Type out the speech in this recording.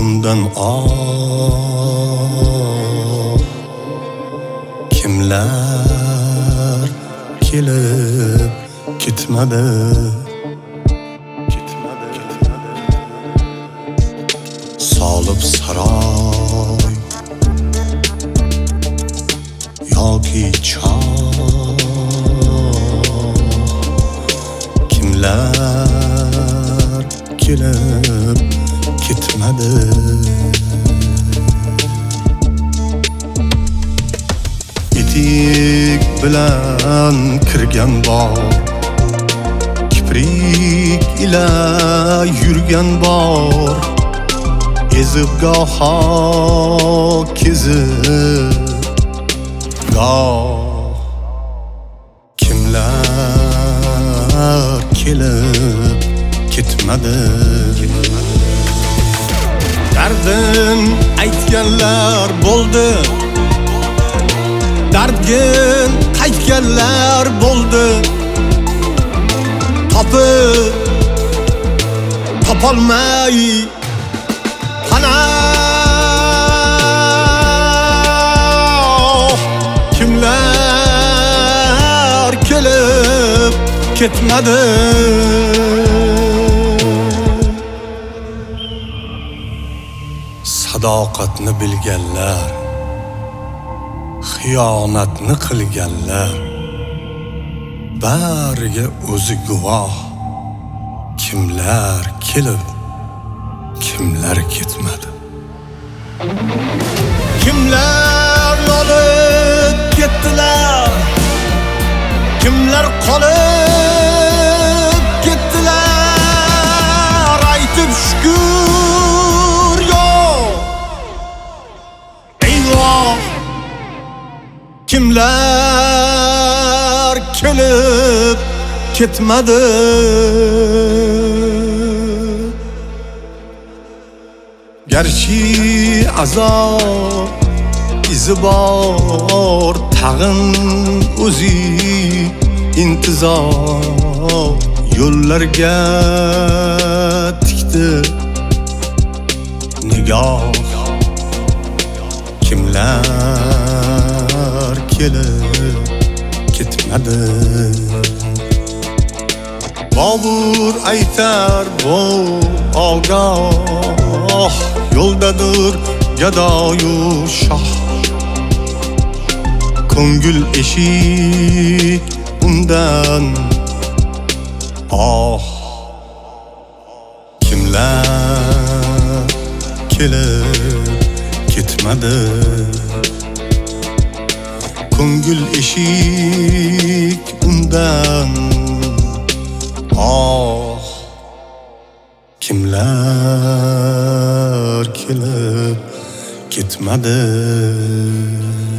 undan kimlar kelib ketmadi. Solib saroy yoki choh, kimlar kelib ketmadi. Etik bilan kirgan bor, kiprik ila yurgan bor, ezib goho kezib goh. Kimlar kelib ketmadi. Dardin aytganlar bo'ldi, dardgin qaytganlar bo'ldi. Topib topolmay panoh, kimlar kelib ketmadi. Sadoqatni bilganlar, xiyonatni qilganlar, bariga o'zi guvoh. Kimlar kelib, kimlar ketmadi. Kimlar olib ketdilar, kimlar qolib ketdilar. Aytib shukr yo'q, eyvoh. Kimlar kelib ketmadi. Garchi azob izi bor, tag'in o'zi intizor yo'llarga tikdi nigoh. Kimlar kelib ketmadi. Bobur aytar bu ogoh, yo'ldadir gadoyu shoh. Ko'ngil eshik undan kimlar kelib ketmadi. Ko'ngil eshik undan kimlar kelib ketmadi.